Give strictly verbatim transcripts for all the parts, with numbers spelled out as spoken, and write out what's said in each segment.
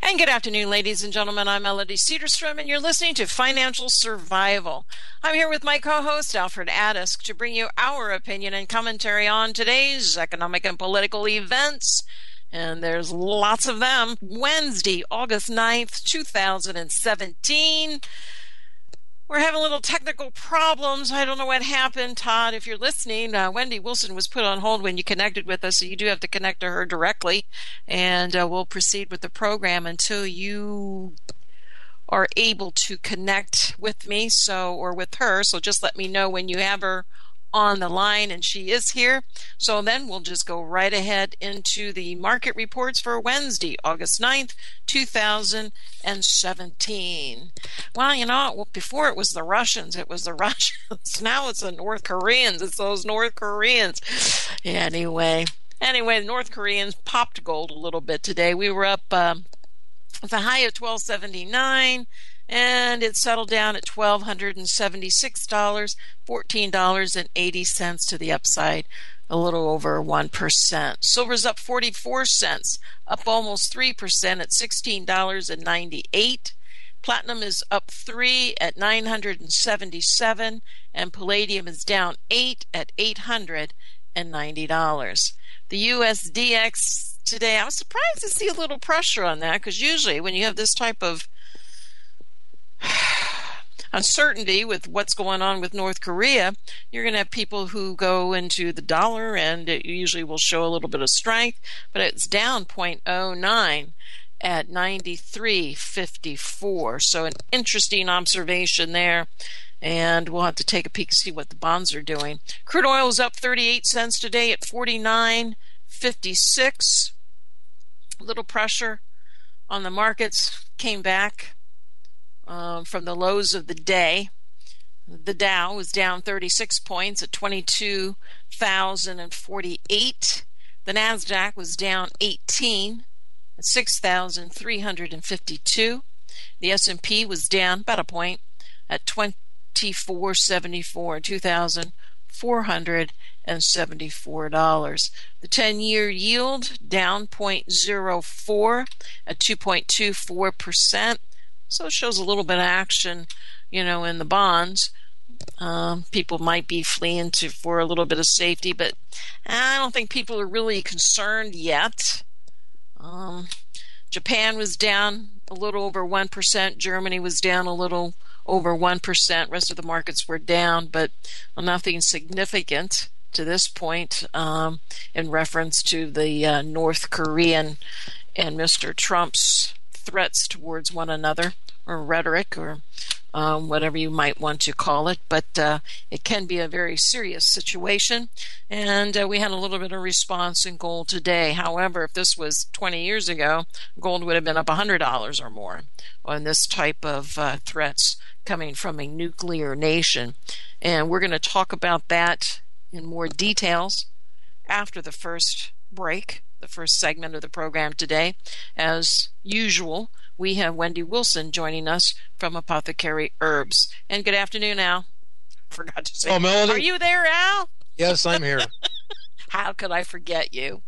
And good afternoon, ladies and gentlemen. I'm Melody Cedarstrom, and you're listening to Financial Survival. I'm here with my co-host, Alfred Adisk, to bring you our opinion and commentary on today's economic and political events. And there's lots of them. Wednesday, August ninth, two thousand seventeen. We're having a little technical problems. I don't know what happened. Todd, if you're listening, uh, Wendy Wilson was put on hold when you connected with us, so you do have to connect to her directly, and uh, we'll proceed with the program until you are able to connect with me, so or with her. So just let me know when you have her on the line, and she is here. So then we'll just go right ahead into the market reports for Wednesday, August ninth, two thousand seventeen. Well, you know, before it was the Russians, it was the Russians. Now it's the North Koreans. It's those North Koreans. Anyway, anyway, the North Koreans popped gold a little bit today. We were up um, with a high of twelve seventy-nine. And it settled down at one thousand two hundred seventy-six dollars, fourteen dollars and eighty cents to the upside, a little over one percent. Silver's up forty-four cents, up almost three percent at sixteen dollars and ninety-eight cents. Platinum is up three at nine hundred seventy-seven dollars, and palladium is down eight at eight hundred ninety dollars. The U S D X today, I was surprised to see a little pressure on that, because usually when you have this type of uncertainty with what's going on with North Korea, you're going to have people who go into the dollar, and it usually will show a little bit of strength, but it's down zero point zero nine at ninety-three fifty-four. So an interesting observation there, and we'll have to take a peek and see what the bonds are doing. Crude oil is up thirty-eight cents today at forty-nine fifty-six. A little pressure on the markets came back Um, from the lows of the day. The Dow was down thirty-six points at twenty-two thousand forty-eight. The NASDAQ was down eighteen at six thousand three hundred fifty-two. The S and P was down about a point at twenty-four seventy-four, two thousand four hundred seventy-four dollars. The ten-year yield down zero point zero four at two point two four percent. So it shows a little bit of action, you know, in the bonds. Um, people might be fleeing to for a little bit of safety, but I don't think people are really concerned yet. Um, Japan was down a little over one percent. Germany was down a little over one percent. Rest of the markets were down, but nothing significant to this point um, in reference to the uh, North Korean and Mister Trump's threats towards one another, or rhetoric, or um, whatever you might want to call it. But uh, it can be a very serious situation, and uh, we had a little bit of response in gold today. However, if this was twenty years ago, gold would have been up one hundred dollars or more on this type of uh, threats coming from a nuclear nation. And we're going to talk about that in more details after the first break, the first segment of the program today. As usual, we have Wendy Wilson joining us from Apothecary Herbs. And good afternoon, Al. Forgot to say. Oh, Melody. Are you there, Al? Yes, I'm here. How could I forget you?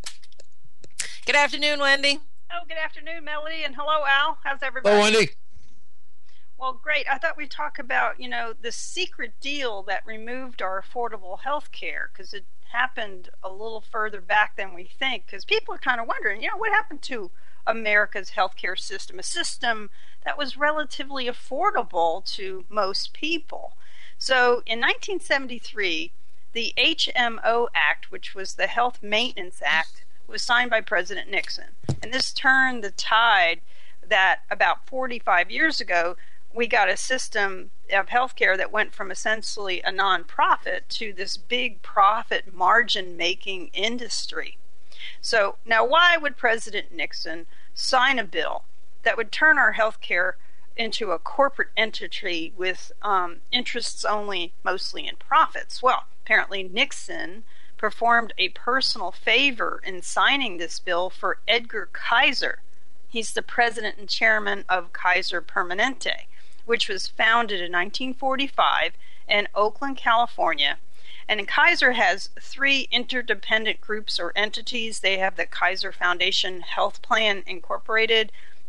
Good afternoon, Wendy. Oh, good afternoon, Melody, and hello, Al. How's everybody? Oh, Wendy. Well, great. I thought we'd talk about, you know, the secret deal that removed our affordable health care, because it happened a little further back than we think, because people are kind of wondering, you know, what happened to America's healthcare system, a system that was relatively affordable to most people. So in nineteen seventy-three, the H M O Act, which was the Health Maintenance Act, was signed by President Nixon. And this turned the tide that about forty-five years ago, we got a system of healthcare that went from essentially a nonprofit to this big profit margin-making industry. So now why would President Nixon sign a bill that would turn our healthcare into a corporate entity with um, interests only, mostly in profits? Well, apparently Nixon performed a personal favor in signing this bill for Edgar Kaiser. He's the president and chairman of Kaiser Permanente, which was founded in nineteen forty-five in Oakland, California. And Kaiser has three interdependent groups or entities. They have the Kaiser Foundation Health Plan Incorporated,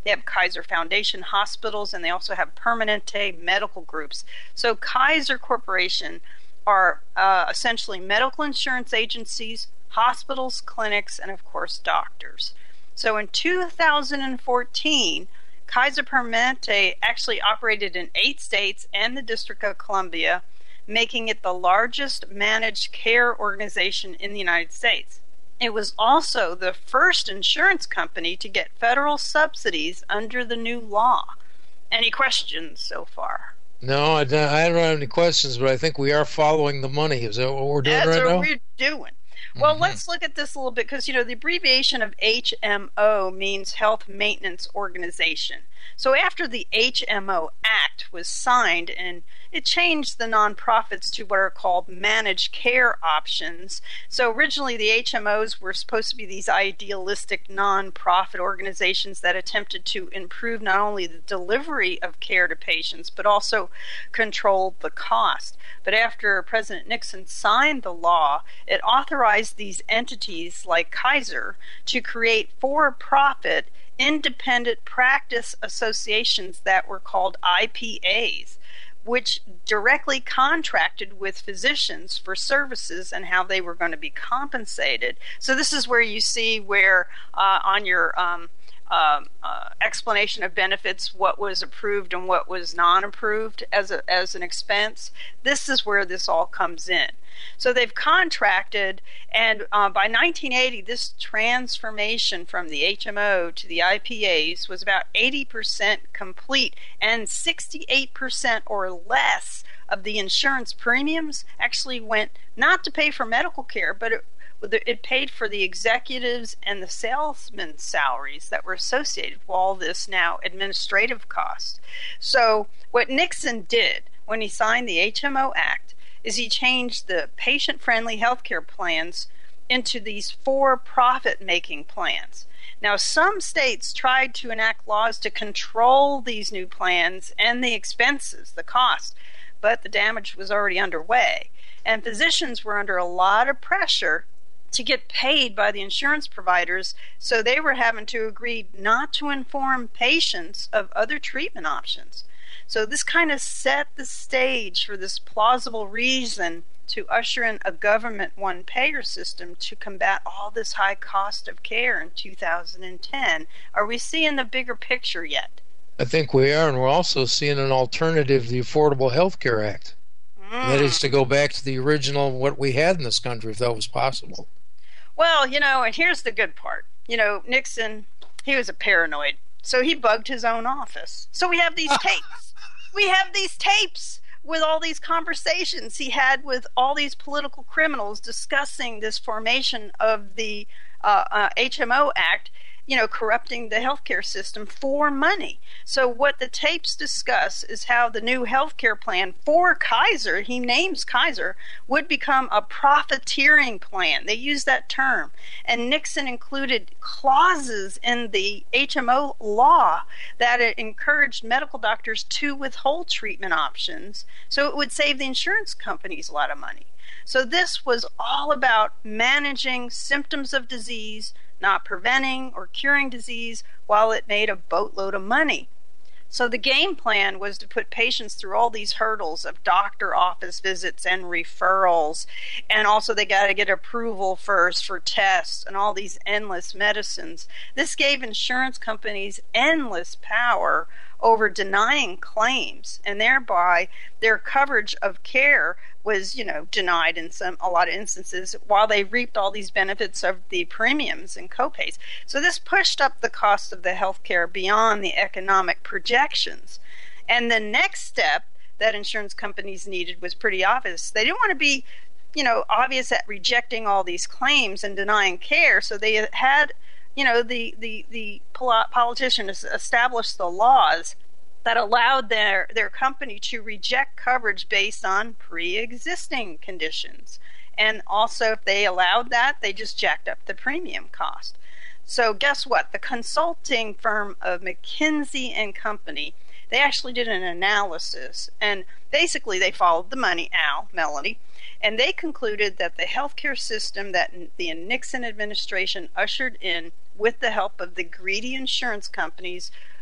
They have Kaiser Foundation hospitals, and they also have Permanente medical groups. So Kaiser Corporation are uh, essentially medical insurance agencies, hospitals, clinics, and of course doctors. So in two thousand fourteen, Kaiser Permanente actually operated in eight states and the District of Columbia, making it the largest managed care organization in the United States. It was also the first insurance company to get federal subsidies under the new law. Any questions so far? No, I don't, I don't have any questions, but I think we are following the money. Is that what we're doing That's right what now? we're doing. Well, Mm-hmm. let's look at this a little bit because, you know, the abbreviation of H M O means Health Maintenance Organization. So after the H M O Act was signed, and it changed the nonprofits to what are called managed care options. So originally the H M Os were supposed to be these idealistic nonprofit organizations that attempted to improve not only the delivery of care to patients, but also control the cost. But after President Nixon signed the law, it authorized these entities like Kaiser to create for-profit independent practice associations that were called I P As, which directly contracted with physicians for services and how they were going to be compensated. So this is where you see where uh, on your um, uh, uh, explanation of benefits, what was approved and what was non-approved as a, as an expense. This is where this all comes in. So they've contracted, and uh, by nineteen eighty, this transformation from the H M O to the I P As was about eighty percent complete, and sixty-eight percent or less of the insurance premiums actually went not to pay for medical care, but it, it paid for the executives and the salesmen's salaries that were associated with all this now administrative cost. So what Nixon did when he signed the H M O Act is he changed the patient-friendly healthcare plans into these for-profit making plans. Now, some states tried to enact laws to control these new plans and the expenses, the cost, but the damage was already underway. And physicians were under a lot of pressure to get paid by the insurance providers, so they were having to agree not to inform patients of other treatment options. So this kind of set the stage for this plausible reason to usher in a government one-payer system to combat all this high cost of care in two thousand ten. Are we seeing the bigger picture yet? I think we are, and we're also seeing an alternative to the Affordable Health Care Act. Mm. That is to go back to the original, what we had in this country, if that was possible. Well, you know, and here's the good part. You know, Nixon, he was a paranoid, so he bugged his own office. So we have these tapes. We have these tapes with all these conversations he had with all these political criminals discussing this formation of the uh, uh, H M O Act, you know, corrupting the healthcare system for money. So what the tapes discuss is how the new healthcare plan for Kaiser, he names Kaiser, would become a profiteering plan. They use that term. And Nixon included clauses in the H M O law that it encouraged medical doctors to withhold treatment options, so it would save the insurance companies a lot of money. So this was all about managing symptoms of disease, not preventing or curing disease, while it made a boatload of money. So the game plan was to put patients through all these hurdles of doctor office visits and referrals, and also they got to get approval first for tests and all these endless medicines. This gave insurance companies endless power over denying claims, and thereby their coverage of care was, you know, denied in some a lot of instances, while they reaped all these benefits of the premiums and copays. So this pushed up the cost of the health care beyond the economic projections. And the next step that insurance companies needed was pretty obvious. They didn't want to be, you know, obvious at rejecting all these claims and denying care, so they had, you know, the the the politicians established the laws that allowed their their company to reject coverage based on pre-existing conditions. And also, if they allowed that, they just jacked up the premium cost. So guess what? The consulting firm of McKinsey and Company, they actually did an analysis, and basically they followed the money, Al, Melanie, and they concluded that the healthcare system that the Nixon administration ushered in with the help of the greedy insurance companies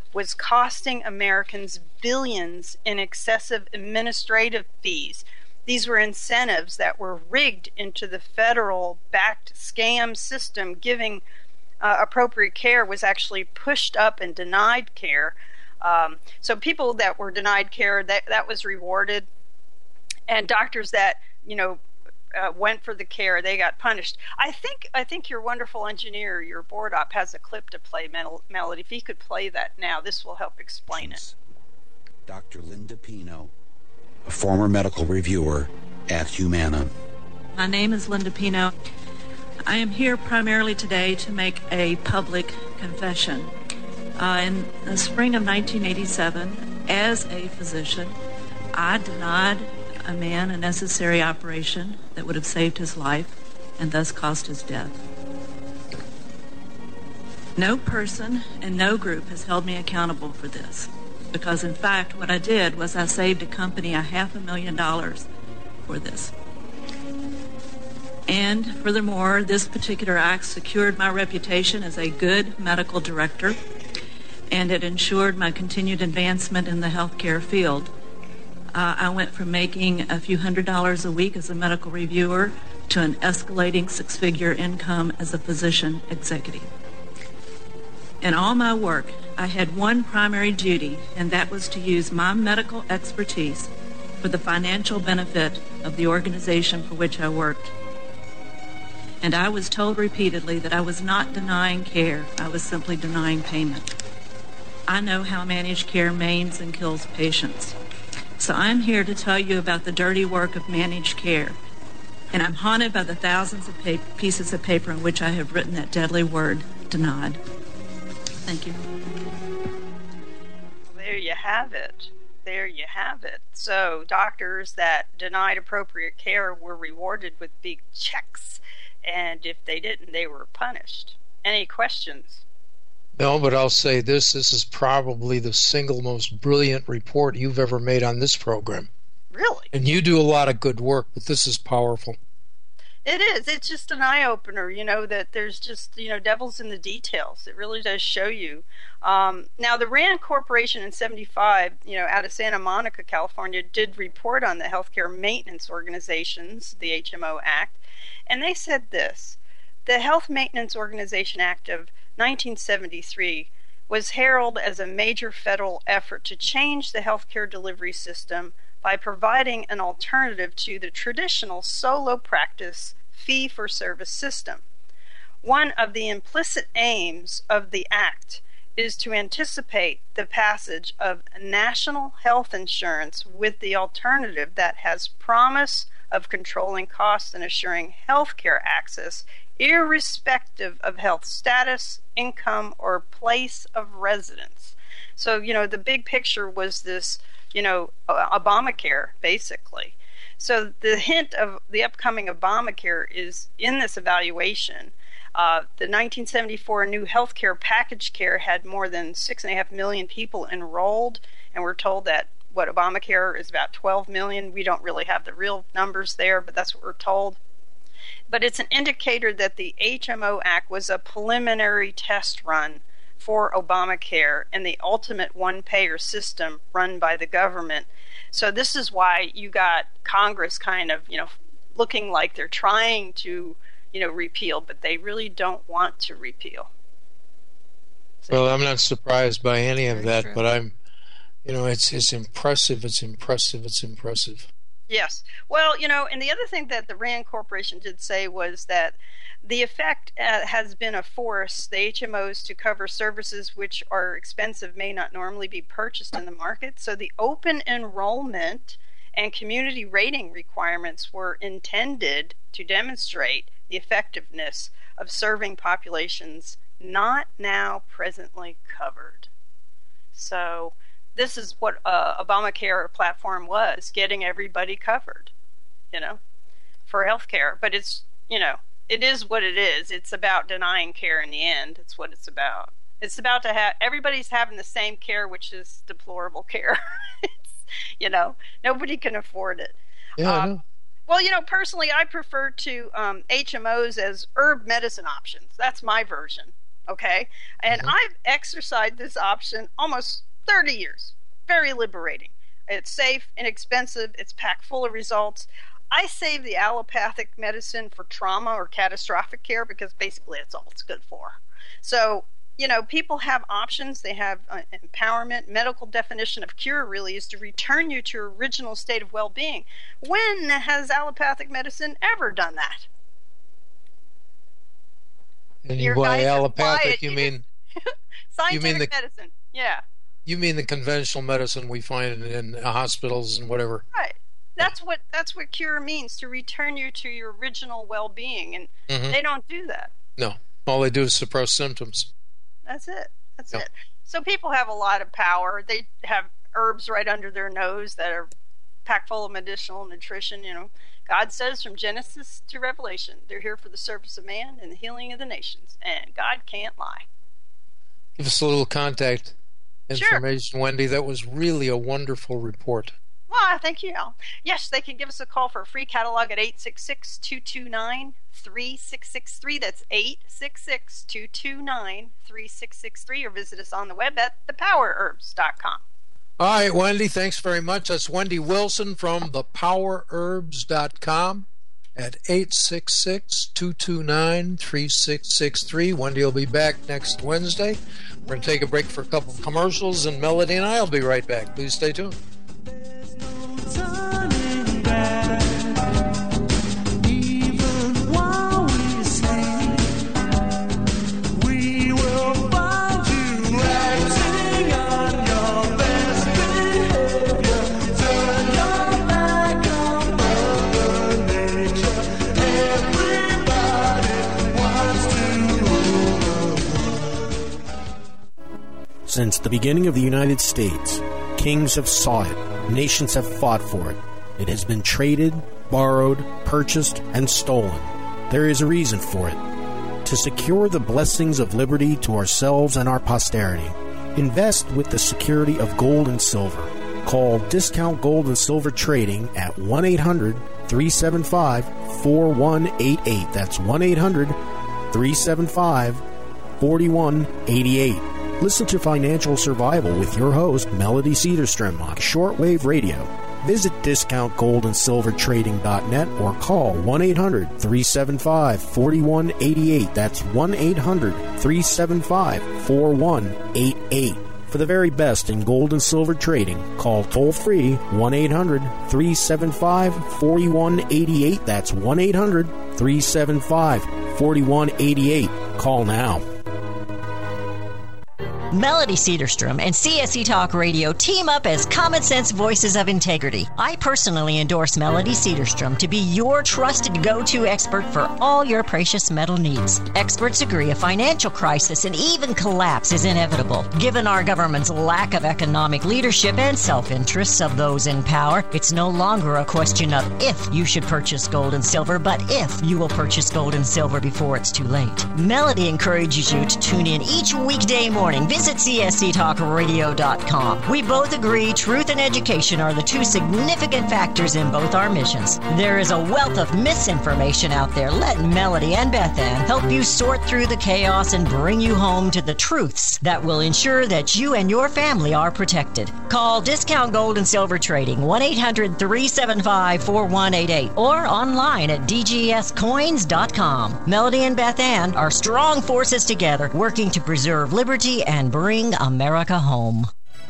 was costing Americans billions in excessive administrative fees. These were incentives that were rigged into the federal-backed scam system. Giving uh, appropriate care was actually pushed up and denied care. Um, so people that were denied care, that, that was rewarded. And doctors that, you know, uh, went for the care, they got punished. I think I think your wonderful engineer, your board op, has a clip to play, Mel- Melody. If he could play that now, this will help explain it. Doctor Linda Pino, a former medical reviewer at Humana. My name is Linda Pino. I am here primarily today to make a public confession. Uh, in the spring of nineteen eighty-seven, as a physician, I denied a man a necessary operation that would have saved his life and thus caused his death. No person and no group has held me accountable for this, because in fact what I did was I saved a company a half a million dollars for this. And furthermore, this particular act secured my reputation as a good medical director, and it ensured my continued advancement in the healthcare field. Uh, I went from making a few hundred dollars a week as a medical reviewer to an escalating six-figure income as a physician executive. In all my work, I had one primary duty, and that was to use my medical expertise for the financial benefit of the organization for which I worked. And I was told repeatedly that I was not denying care, I was simply denying payment. I know how managed care maims and kills patients. So I'm here to tell you about the dirty work of managed care. And I'm haunted by the thousands of pa- pieces of paper in which I have written that deadly word, denied. Thank you. There you have it. There you have it. So doctors that denied appropriate care were rewarded with big checks. And if they didn't, they were punished. Any questions? No, but I'll say this. This is probably the single most brilliant report you've ever made on this program. Really? And you do a lot of good work, but this is powerful. It is. It's just an eye-opener, you know, that there's just, you know, devil's in the details. It really does show you. Um, now, the RAND Corporation in seventy-five, you know, out of Santa Monica, California, did report on the Healthcare Maintenance Organizations, the H M O Act, and they said this: the Health Maintenance Organization Act of nineteen seventy-three was heralded as a major federal effort to change the healthcare delivery system by providing an alternative to the traditional solo practice fee-for-service system. One of the implicit aims of the Act is to anticipate the passage of national health insurance with the alternative that has promise of controlling costs and assuring healthcare access irrespective of health status, income, or place of residence. So, you know, the big picture was this, you know, Obamacare, basically. So the hint of the upcoming Obamacare is in this evaluation. Uh, the nineteen seventy-four new healthcare package care had more than six and a half million people enrolled, and we're told that what Obamacare is about twelve million. We don't really have the real numbers there, but that's what we're told. But it's an indicator that the H M O Act was a preliminary test run for Obamacare and the ultimate one-payer system run by the government. So this is why you got Congress kind of, you know, looking like they're trying to, you know, repeal, but they really don't want to repeal. So, well, I'm not surprised by any of that, true. but I'm, you know, it's it's impressive, it's impressive, it's impressive. Yes. Well, you know, and the other thing that the RAND Corporation did say was that the effect uh, has been a force the H M Os to cover services which are expensive, may not normally be purchased in the market. So the open enrollment and community rating requirements were intended to demonstrate the effectiveness of serving populations not now presently covered. So this is what uh, Obamacare platform was, getting everybody covered, you know, for health care. But it's, you know, it is what it is. It's about denying care in the end. It's what it's about. It's about to have, everybody's having the same care, which is deplorable care. It's, you know, nobody can afford it. Yeah, um, I know. Well, you know, personally, I prefer to um, H M Os as herb medicine options. That's my version okay? And mm-hmm. I've exercised this option almost thirty years. Very liberating. It's safe, inexpensive, it's packed full of results. I save the allopathic medicine for trauma or catastrophic care because basically it's all it's good for. So, you know, people have options. They have uh, empowerment. Medical definition of cure really is to return you to your original state of well-being. When has allopathic medicine ever done that? And you by allopathic, you mean scientific you mean the, medicine? Yeah. You mean the conventional medicine we find in, in hospitals and whatever? Right. That's what that's what cure means, to return you to your original well-being, and mm-hmm. they don't do that. No. All they do is suppress symptoms. That's it. That's yep. it. So people have a lot of power. They have herbs right under their nose that are packed full of medicinal nutrition. You know, God says from Genesis to Revelation, they're here for the service of man and the healing of the nations, and God can't lie. Give us a little contact information, sure. Wendy. That was really a wonderful report. Well, thank you, Al. Yes, they can give us a call for a free catalog at eight six six, two two nine, three six six three. That's eight six six, two two nine, three six six three, or visit us on the web at the power herbs dot com. All right, Wendy, thanks very much. That's Wendy Wilson from the power herbs dot com at eight six six, two two nine, three six six three. Wendy will be back next Wednesday. We're going to take a break for a couple of commercials, and Melody and I will be right back. Please stay tuned. Turning back, even while we sleep, we will find you acting on your best behavior. Turn your back on Mother Nature. Everybody wants to rule the world. Since the beginning of the United States, kings have sought it. Nations have fought for it. It has been traded, borrowed, purchased, and stolen. There is a reason for it. To secure the blessings of liberty to ourselves and our posterity, invest with the security of gold and silver. Call Discount Gold and Silver Trading at one eight hundred, three seven five, four one eight eight. That's one eight hundred, three seven five, four one eight eight. Listen to Financial Survival with your host, Melody Cedarstrom, on shortwave radio. Visit discount gold and silver trading dot net or call one eight hundred, three seven five, four one eight eight. That's one eight hundred, three seven five, four one eight eight. For the very best in gold and silver trading, call toll-free one eight hundred, three seven five, four one eight eight. That's one eight hundred, three seven five, four one eight eight. Call now. Melody Cedarstrom and C S E Talk Radio team up as common sense voices of integrity. I personally endorse Melody Cedarstrom to be your trusted go-to expert for all your precious metal needs. Experts agree a financial crisis and even collapse is inevitable. Given our government's lack of economic leadership and self-interests of those in power, it's no longer a question of if you should purchase gold and silver, but if you will purchase gold and silver before it's too late. Melody encourages you to tune in each weekday morning. Visit C S C talk radio dot com. We both agree truth and education are the two significant factors in both our missions. There is a wealth of misinformation out there. Let Melody and Beth Ann help you sort through the chaos and bring you home to the truths that will ensure that you and your family are protected. Call Discount Gold and Silver Trading one eight hundred, three seven five, four one eight eight or online at d g s coins dot com. Melody and Beth Ann are strong forces together working to preserve liberty and bring America home.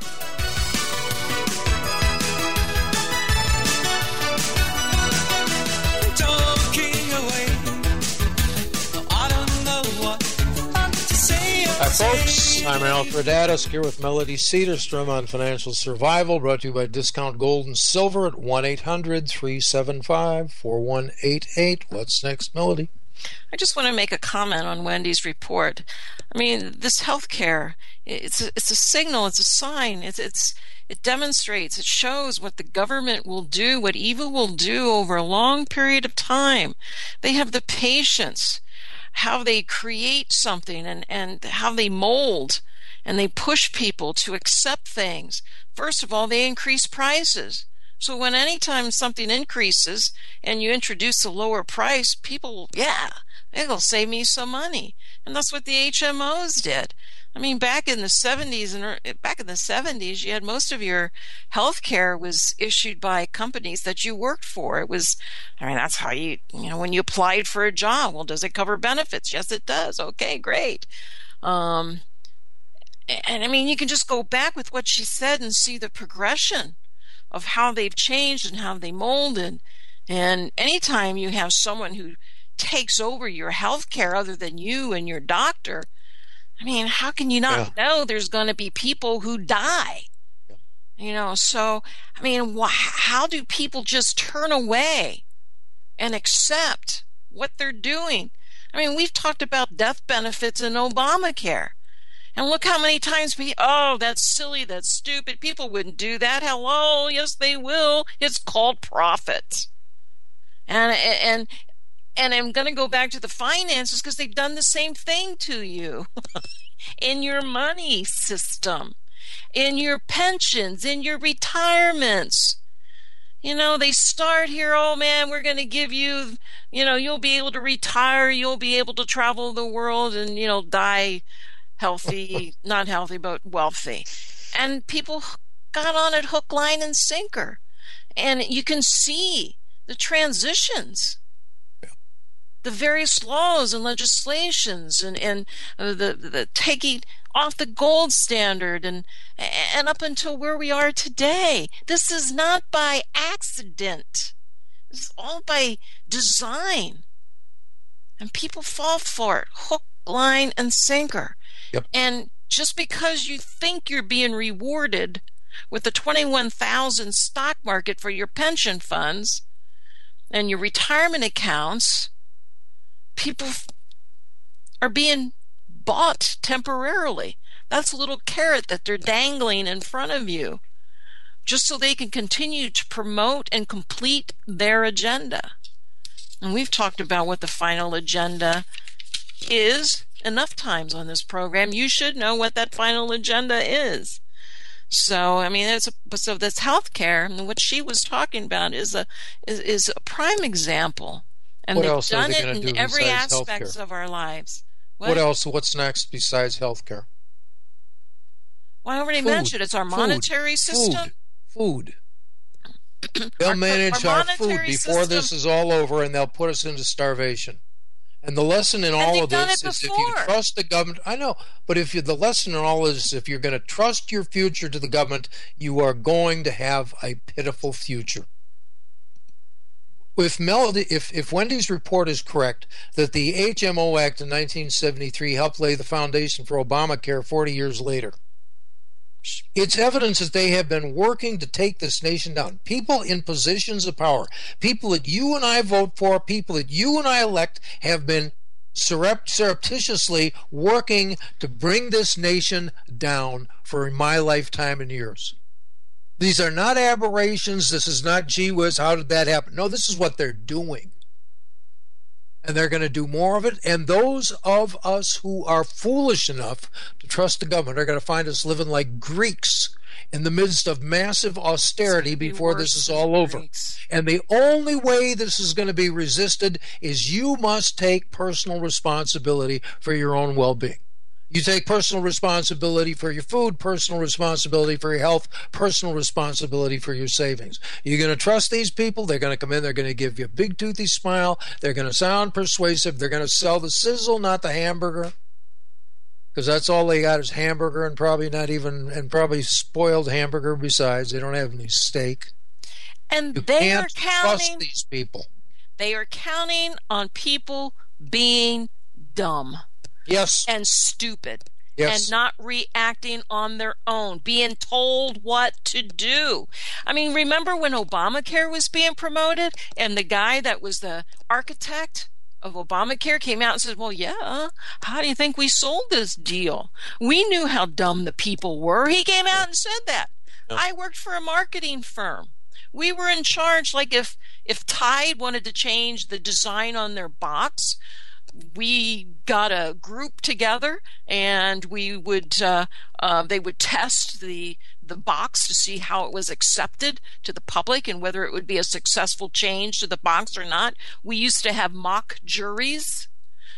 Hi, folks. I'm Alfred Addis here with Melody Cedarstrom on Financial Survival, brought to you by Discount Gold and Silver at one eight hundred, three seven five, four one eight eight. What's next, Melody? I just want to make a comment on Wendy's report. I mean, this healthcare, it's a, it's a signal, it's a sign, it's it's it demonstrates, it shows what the government will do, what evil will do over a long period of time. They have the patience, how they create something and, and how they mold and they push people to accept things. First of all, they increase prices. So when anytime something increases and you introduce a lower price, people, yeah, It'll save me some money. And that's what the H M Os did. I mean, back in the seventies and back in the seventies, you had most of your health care was issued by companies that you worked for. It was, I mean, that's how you, you know, when you applied for a job, well, does it cover benefits? Yes, it does. Okay, great. Um, and I mean, you can just go back with what she said and see the progression of how they've changed and how they molded. And anytime you have someone who takes over your health care other than you and your doctor, I mean, how can you not yeah. know there's going to be people who die? Yeah. You know, so, I mean, wh- how do people just turn away and accept what they're doing? I mean, we've talked about death benefits in Obamacare. And look how many times we, oh, that's silly, that's stupid. People wouldn't do that. Hello, yes, they will. It's called profit. And, and, And I'm going to go back to the finances because they've done the same thing to you in your money system, in your pensions, in your retirements. You know, they start here, oh man, we're going to give you, you know, you'll be able to retire, you'll be able to travel the world and, you know, die healthy, not healthy, but wealthy. And people got on it hook, line, and sinker. And you can see the transitions. The various laws and legislations and, and uh, the, the taking off the gold standard and and up until where we are today. This is not by accident. This is all by design. And people fall for it, hook, line, and sinker. Yep. And just because you think you're being rewarded with the twenty-one thousand stock market for your pension funds and your retirement accounts, people are being bought temporarily. That's a little carrot that they're dangling in front of you just so they can continue to promote and complete their agenda. And we've talked about what the final agenda is enough times on this program. You should know what that final agenda is. So, I mean, it's a, so this healthcare and what she was talking about is a is, is a prime example. And what they've else done are they it going to in do every besides aspect healthcare? of our lives. What? What else? What's next besides healthcare? Well, I already Food. mentioned it's our Food. monetary system. Food. Food. They'll Our- manage our our, food monetary before system- this is all over, and they'll put us into starvation. And the lesson in And all they've of done this it is if you before. trust the government, I know, but if you, the lesson in all is if you're going to trust your future to the government, you are going to have a pitiful future. If Melody, if, if Wendy's report is correct, that the H M O Act in nineteen seventy-three helped lay the foundation for Obamacare forty years later, it's evidence that they have been working to take this nation down. People in positions of power, people that you and I vote for, people that you and I elect, have been surrep- surreptitiously working to bring this nation down for my lifetime and yours. These are not aberrations. This is not, gee whiz, how did that happen? No, this is what they're doing. And they're going to do more of it. And those of us who are foolish enough to trust the government are going to find us living like Greeks in the midst of massive austerity before this is all over. And the only way this is going to be resisted is you must take personal responsibility for your own well-being. You take personal responsibility for your food, personal responsibility for your health, personal responsibility for your savings. You're going to trust these people. They're going to come in. They're going to give you a big toothy smile. They're going to sound persuasive. They're going to sell the sizzle, not the hamburger, because that's all they got is hamburger and probably not even, and probably spoiled hamburger besides. They don't have any steak. And You they can't are counting. trust these people. They are counting on people being dumb Yes. and stupid Yes. and not reacting on their own, being told what to do. I mean, remember when Obamacare was being promoted and the guy that was the architect of Obamacare came out and said, well, yeah, how do you think we sold this deal? We knew how dumb the people were. He came out and said that. Yeah. I worked for a marketing firm. We were in charge. Like if, if Tide wanted to change the design on their box, we got a group together and we would uh, uh, they would test the the box to see how it was accepted to the public and whether it would be a successful change to the box or not. We used to have mock juries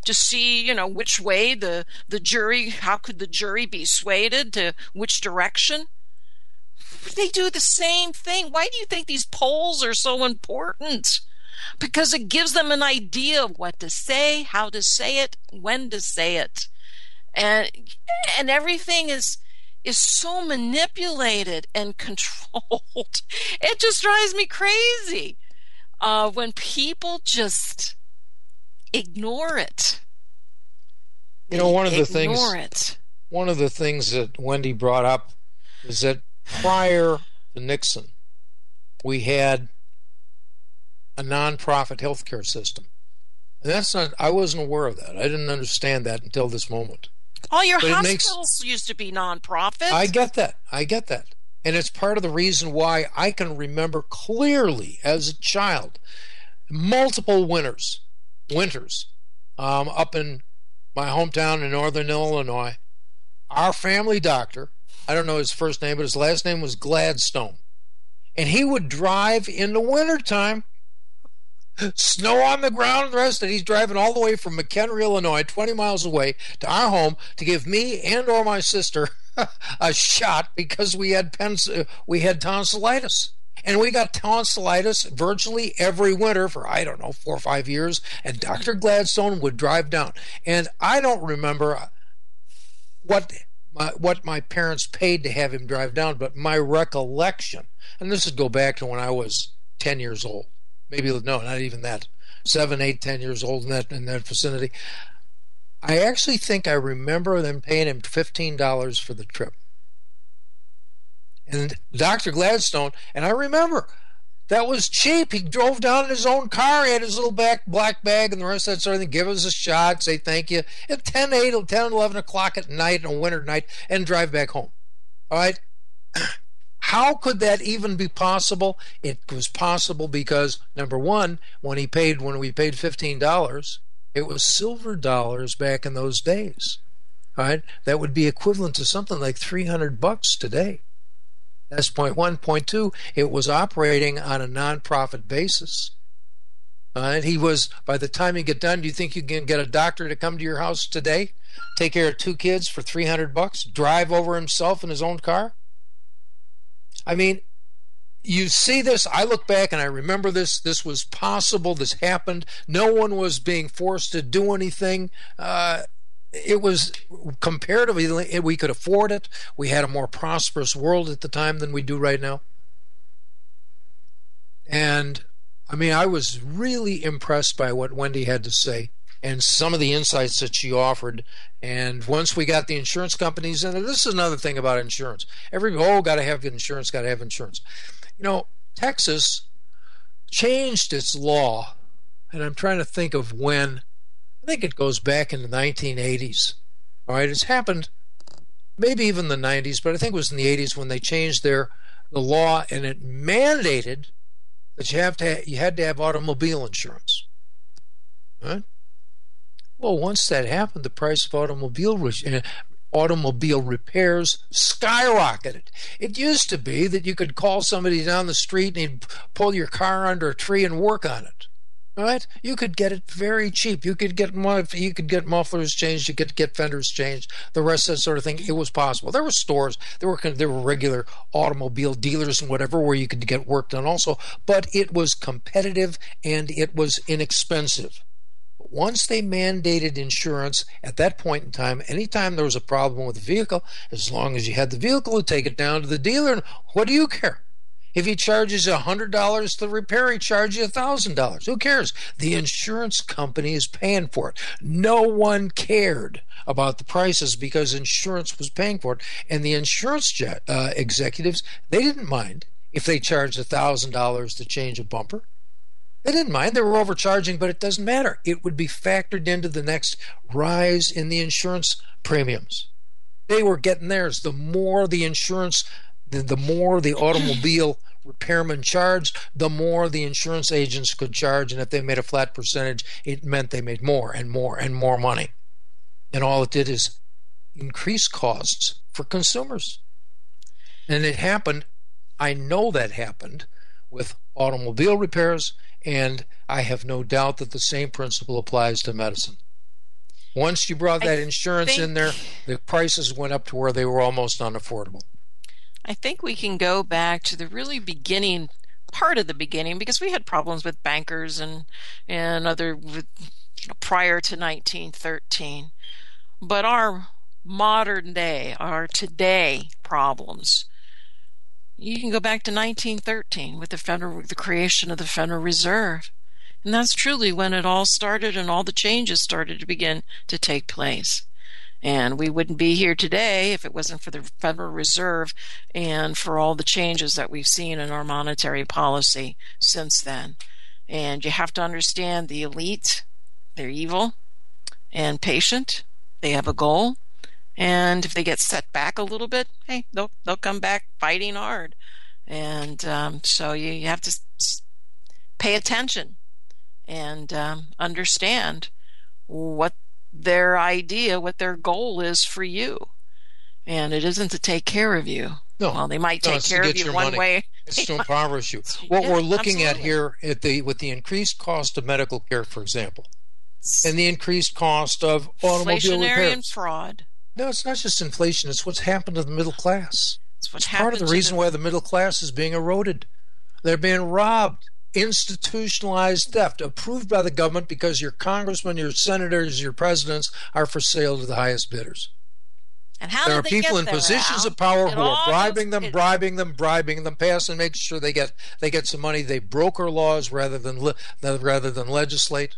to see, you know, which way the, the jury, how could the jury be swayed to which direction? They do the same thing. Why do you think these polls are so important? Because it gives them an idea of what to say, how to say it, when to say it. And and everything is is so manipulated and controlled. It just drives me crazy uh, when people just ignore it. You know, one of the things Ignore it. one of the things that Wendy brought up is that prior to Nixon, we had a nonprofit healthcare system. And that's not, I wasn't aware of that. I didn't understand that until this moment. All your But it hospitals makes- used to be nonprofit. I get that. I get that. And it's part of the reason why I can remember clearly as a child multiple winters, winters, um, up in my hometown in northern Illinois. Our family doctor, I don't know his first name, but his last name was Gladstone. And he would drive in the wintertime, snow on the ground and the rest, and he's driving all the way from McHenry, Illinois, twenty miles away to our home to give me and or my sister a shot because we had pens, we had tonsillitis. And we got tonsillitis virtually every winter for, I don't know, four or five years. And Doctor Gladstone would drive down. And I don't remember what my, what my parents paid to have him drive down, but my recollection, and this would go back to when I was ten years old. Maybe, no, not even that. Seven, eight, ten years old in that in that vicinity. I actually think I remember them paying him fifteen dollars for the trip. And Doctor Gladstone, and I remember that was cheap. He drove down in his own car. He had his little back black bag and the rest of that sort of thing. Give us a shot, say thank you at ten, eight, ten, eleven o'clock at night on a winter night, and drive back home. All right. How could that even be possible? It was possible because, number one, when he paid, when we paid fifteen dollars, it was silver dollars back in those days. All right, that would be equivalent to something like three hundred bucks today. That's point one. Point two, it was operating on a nonprofit basis. All right, he was, by the time you get done, do you think you can get a doctor to come to your house today, take care of two kids for three hundred bucks, drive over himself in his own car? I mean, you see this, I look back and I remember this, this was possible, this happened, no one was being forced to do anything. Uh, it was comparatively, we could afford it. We had a more prosperous world at the time than we do right now. And, I mean, I was really impressed by what Wendy had to say and some of the insights that she offered. And once we got the insurance companies in, and this is another thing about insurance. Every, oh, got to have insurance, got to have insurance. You know, Texas changed its law, and I'm trying to think of when. I think it goes back in the nineteen eighties. All right, it's happened maybe even the nineties, but I think it was in the eighties when they changed their the law, and it mandated that you have to ha- you had to have automobile insurance. All right? Well, once that happened, the price of automobile re- automobile repairs skyrocketed. It used to be that you could call somebody down the street and he'd pull your car under a tree and work on it. All right? You could get it very cheap. You could get you could get mufflers changed. You could get fenders changed. The rest of that sort of thing. It was possible. There were stores. There were there were regular automobile dealers and whatever where you could get work done also. But it was competitive and it was inexpensive. Once they mandated insurance, at that point in time, anytime there was a problem with the vehicle, as long as you had the vehicle, you take it down to the dealer, and what do you care? If he charges you one hundred dollars to repair, he charges you one thousand dollars. Who cares? The insurance company is paying for it. No one cared about the prices because insurance was paying for it. And the insurance jet, uh, executives, they didn't mind if they charged one thousand dollars to change a bumper. They didn't mind. They were overcharging, but it doesn't matter. It would be factored into the next rise in the insurance premiums. They were getting theirs. The more the insurance, the, the more the automobile repairman charged, the more the insurance agents could charge. And if they made a flat percentage, it meant they made more and more and more money. And all it did is increase costs for consumers. And it happened, I know that happened with automobile repairs, and I have no doubt that the same principle applies to medicine. Once you brought that I insurance think- in there, the prices went up to where they were almost unaffordable. I think we can go back to the really beginning part of the beginning, because we had problems with bankers and and other with, you know, prior to nineteen thirteen. But our modern day, our today problems, you can go back to nineteen thirteen with the federal, the creation of the Federal Reserve. And that's truly when it all started and all the changes started to begin to take place. And we wouldn't be here today if it wasn't for the Federal Reserve and for all the changes that we've seen in our monetary policy since then. And you have to understand the elite, they're evil and patient. They have a goal. And if they get set back a little bit, hey, they'll, they'll come back fighting hard. And um, so you, you have to s- pay attention and um, understand what their idea, what their goal is for you. And it isn't to take care of you. No. Well, they might No, take it's to care get of you your one money. way. It's to impoverish you. What Yeah, we're looking at absolutely. here at the with the increased cost of medical care, for example, and the increased cost of automobile Inflationary repairs. and fraud. No, it's not just inflation. It's what's happened to the middle class. It's what's It's part of happened the to reason why the middle class is being eroded. They're being robbed. Institutionalized theft approved by the government because your congressmen, your senators, your presidents are for sale to the highest bidders. And how There did are they people get in there, positions Al? of power It who are all bribing goes- them, it- bribing them, bribing them, passing, making sure they get they get some money. They broker laws rather than le- rather than legislate.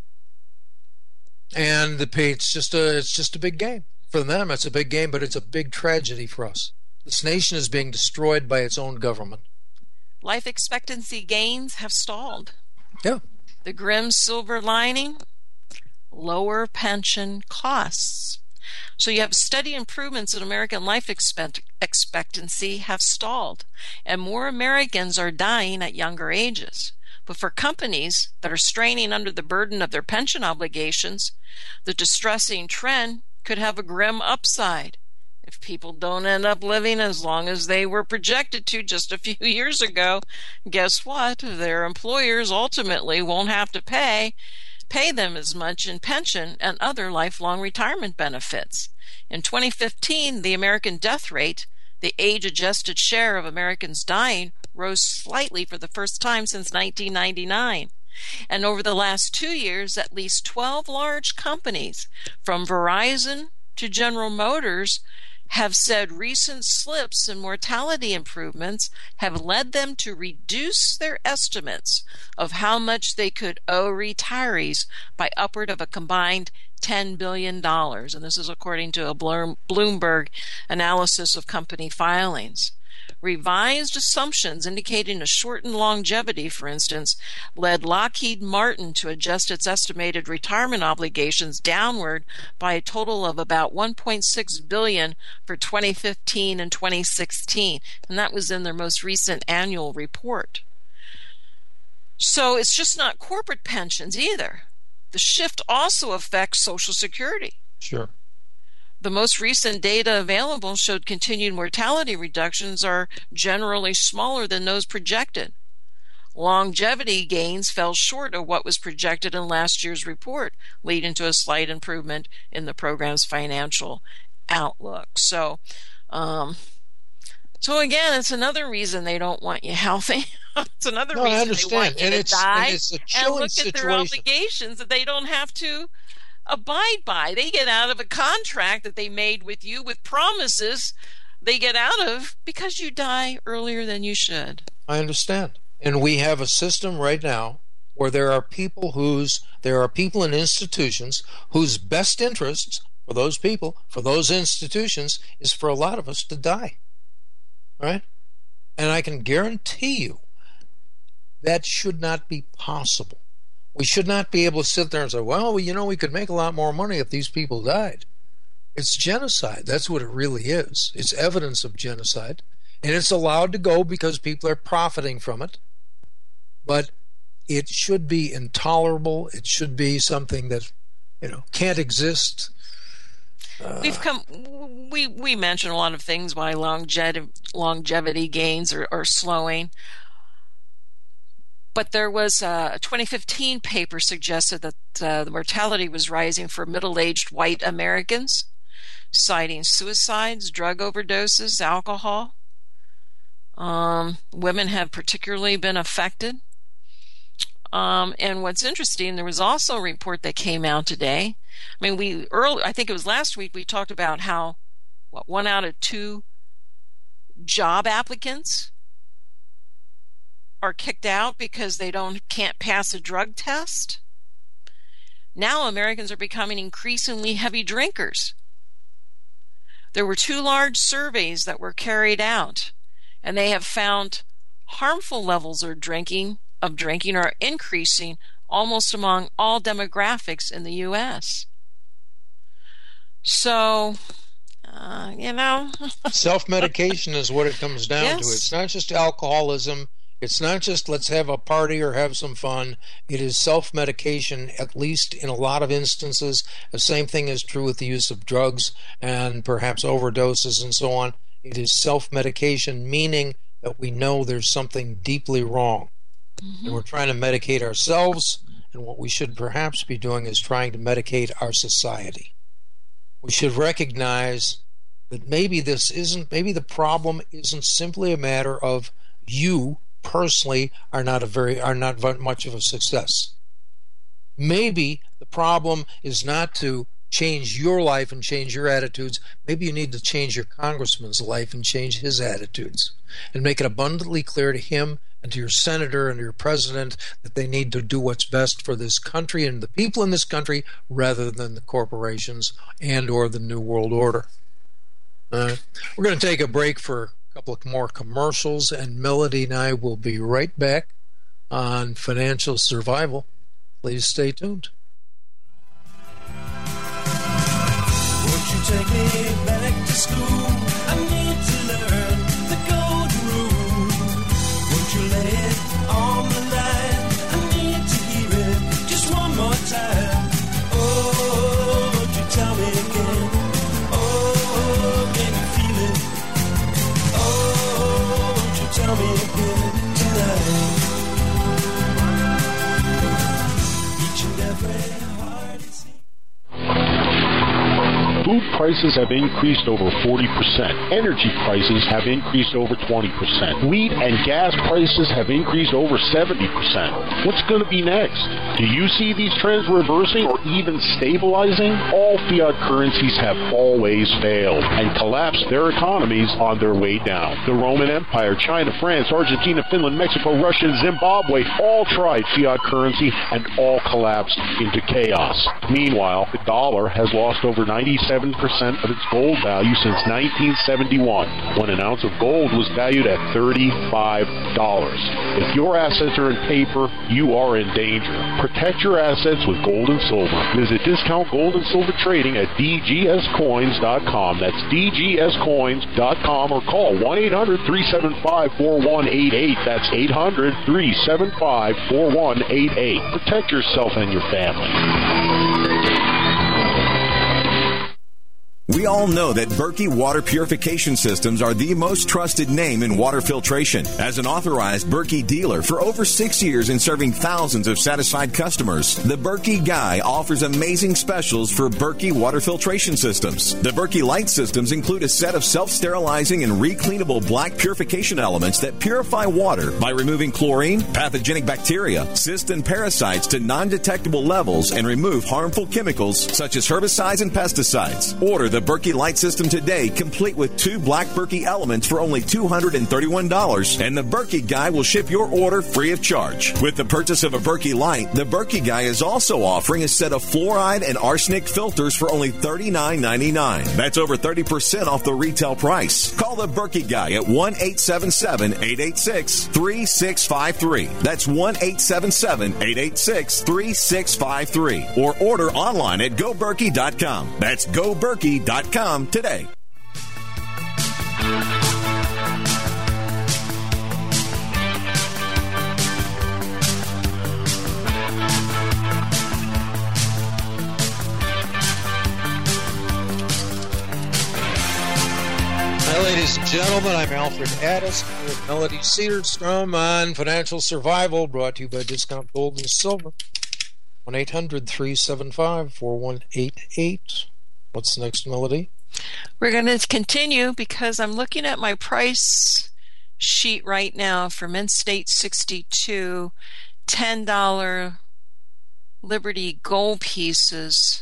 And the pay, it's just a it's just a big game for them. It's a big game, but it's a big tragedy for us. This nation is being destroyed by its own government. Life expectancy gains have stalled. Yeah. The grim silver lining, lower pension costs. So you have steady improvements in American life expect- expectancy have stalled, and more Americans are dying at younger ages. But for companies that are straining under the burden of their pension obligations, the distressing trend could have a grim upside. If people don't end up living as long as they were projected to just a few years ago, guess what? Their employers ultimately won't have to pay pay them as much in pension and other lifelong retirement benefits. In twenty fifteen, the American death rate, the age-adjusted share of Americans dying, rose slightly for the first time since nineteen ninety-nine. And over the last two years, at least twelve large companies, from Verizon to General Motors, have said recent slips in mortality improvements have led them to reduce their estimates of how much they could owe retirees by upward of a combined ten billion dollars. And this is according to a Bloomberg analysis of company filings. Revised assumptions indicating a shortened longevity, for instance, led Lockheed Martin to adjust its estimated retirement obligations downward by a total of about one point six billion dollars for twenty fifteen and twenty sixteen, and that was in their most recent annual report. So it's just not corporate pensions either. The shift also affects Social Security. Sure. The most recent data available showed continued mortality reductions are generally smaller than those projected. Longevity gains fell short of what was projected in last year's report, leading to a slight improvement in the program's financial outlook. So, um, so again, it's another reason they don't want you healthy. It's another No, I reason understand. they want you And to it's- and die it's a and chilling look at their situation. obligations that they don't have to abide by. They get out of a contract that they made with you with promises they get out of because you die earlier than you should. I understand. And we have a system right now where there are people whose there are people in institutions whose best interests for those people, for those institutions, is for a lot of us to die. Right? And I can guarantee you that should not be possible. We should not be able to sit there and say, well, you know, we could make a lot more money if these people died. It's genocide. That's what it really is. It's evidence of genocide. And it's allowed to go because people are profiting from it. But it should be intolerable. It should be something that, you know, can't exist. Uh, We've come. We we mentioned a lot of things why longevity longevity gains are, are slowing. But there was a twenty fifteen paper suggested that uh, the mortality was rising for middle-aged white Americans, citing suicides, drug overdoses, alcohol. Um, women have particularly been affected. Um, and what's interesting, there was also a report that came out today. I mean, we early, I think it was last week, we talked about how what, one out of two job applicants are kicked out because they don't can't pass a drug test. Now Americans are becoming increasingly heavy drinkers. There were two large surveys that were carried out, and they have found harmful levels of drinking of drinking are increasing almost among all demographics in the U S. So, uh, you know, self-medication is what it comes down yes. to. It's not just alcoholism. It's not just let's have a party or have some fun. It is self-medication, at least in a lot of instances. The same thing is true with the use of drugs and perhaps overdoses and so on. It is self-medication, meaning that we know there's something deeply wrong. Mm-hmm. And we're trying to medicate ourselves, and what we should perhaps be doing is trying to medicate our society. We should recognize that maybe this isn't, maybe the problem isn't simply a matter of you personally are not a very are not very much of a success. Maybe the problem is not to change your life and change your attitudes. Maybe you need to change your congressman's life and change his attitudes, and make it abundantly clear to him and to your senator and to your president that they need to do what's best for this country and the people in this country rather than the corporations and or the New World Order. Uh, we're going to take a break for a couple of more commercials, and Melody and I will be right back on Financial Survival. Please stay tuned. Won't you take me back to school? I need to learn the golden rule. Won't you lay it on the line? I need to hear it just one more time. Oh, won't you tell me again? Oh, can you feel it? Oh, won't you tell me again tonight? Each and every heart is Food prices have increased over forty percent. Energy prices have increased over twenty percent. Wheat and gas prices have increased over seventy percent. What's going to be next? Do you see these trends reversing or even stabilizing? All fiat currencies have always failed and collapsed their economies on their way down. The Roman Empire, China, France, Argentina, Finland, Mexico, Russia, and Zimbabwe all tried fiat currency and all collapsed into chaos. Meanwhile, the dollar has lost over ninety-seven percent of its gold value since nineteen seventy-one, when an ounce of gold was valued at thirty-five dollars. If your assets are in paper, you are in danger. Protect your assets with gold and silver. Visit Discount Gold and Silver Trading at d g s coins dot com. That's d g s coins dot com, or call one eight hundred, three seven five, four one eight eight. That's eight hundred, three seven five, four one eight eight. Protect yourself and your family. We all know that Berkey Water Purification Systems are the most trusted name in water filtration. As an authorized Berkey dealer for over six years and serving thousands of satisfied customers, the Berkey Guy offers amazing specials for Berkey Water Filtration Systems. The Berkey Light Systems include a set of self-sterilizing and recleanable black purification elements that purify water by removing chlorine, pathogenic bacteria, cysts, and parasites to non-detectable levels and remove harmful chemicals such as herbicides and pesticides. Order the Berkey Light System today, complete with two black Berkey elements for only two hundred thirty-one dollars, and the Berkey Guy will ship your order free of charge. With the purchase of a Berkey Light, the Berkey Guy is also offering a set of fluoride and arsenic filters for only thirty-nine ninety-nine. That's over thirty percent off the retail price. Call the Berkey Guy at one eight seven seven, eight eight six, three six five three. That's one eight seven seven, eight eight six, three six five three. Or order online at go berkey dot com. That's go berkey dot com today. Ladies and Gentlemen, I'm Alfred Addis with Melody Cedarstrom on Financial Survival, brought to you by Discount Gold and Silver. one eight hundred three seven five four one eight eight. What's next, Melody? We're going to continue because I'm looking at my price sheet right now for Mint State sixty-two ten dollar Liberty gold pieces,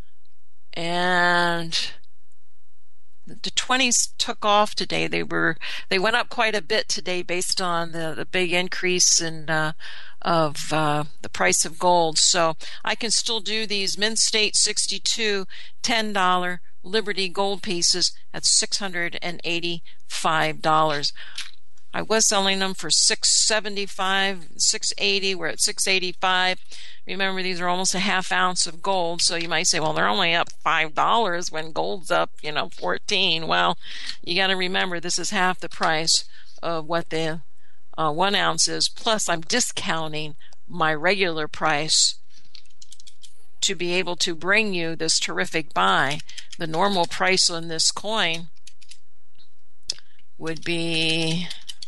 and the twenties took off today. They were they went up quite a bit today based on the, the big increase in uh, of uh, the price of gold. So I can still do these Mint State sixty-two ten dollar Liberty gold pieces at six hundred eighty-five dollars. I was selling them for six seventy-five, six eighty. We're at six eighty-five. Remember, these are almost a half ounce of gold, so you might say, well, they're only up five dollars when gold's up, you know, fourteen. Well, you got to remember this is half the price of what the uh, one ounce is. Plus, I'm discounting my regular price to be able to bring you this terrific buy. The normal price on this coin would be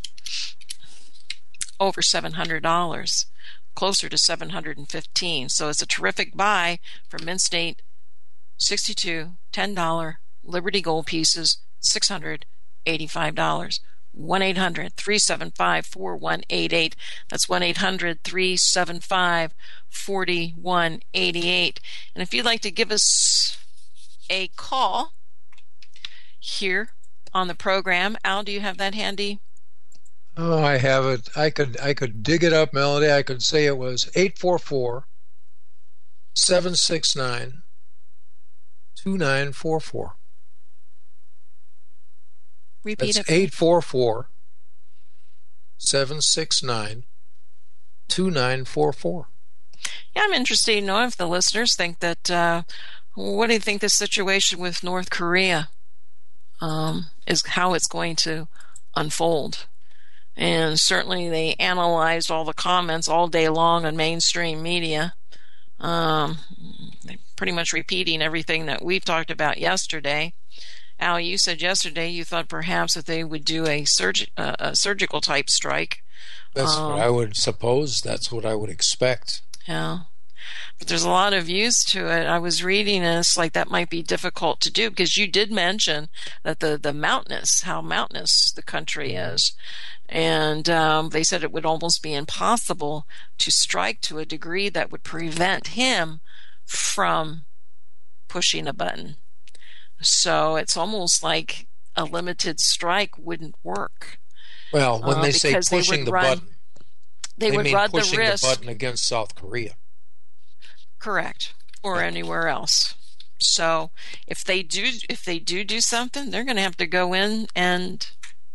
over seven hundred dollars, closer to seven hundred fifteen dollars. So it's a terrific buy for Mint State sixty-two ten dollar Liberty gold pieces, six hundred eighty-five dollars. one eight hundred three seven five four one eight eight. That's one eight hundred three seven five four one eight eight. And if you'd like to give us a call here on the program, Al, do you have that handy? Oh, I have it. I could I could dig it up, Melody. I could say it was eight four four, seven six nine, two nine four four. Repeat That's it. eight four four, seven six nine, two nine four four. Yeah, I'm interested to know if the listeners think that, uh, what do you think the situation with North Korea um, is, how it's going to unfold? And certainly they analyzed all the comments all day long on mainstream media. Um, they're pretty much repeating everything that we've talked about yesterday. Al, you said yesterday you thought perhaps that they would do a, surg- uh, a surgical type strike. That's um, what I would suppose. That's what I would expect. Yeah. But there's a lot of views to it. I was reading this, like that might be difficult to do because you did mention that the, the mountainous, how mountainous the country is. And um, they said it would almost be impossible to strike to a degree that would prevent him from pushing a button. So it's almost like a limited strike wouldn't work. Well, when uh, they say pushing they the run, button, they, they would mean run pushing the risk. the button against South Korea. Correct. Or anywhere else. So if they do, if they do do something, they're going to have to go in and,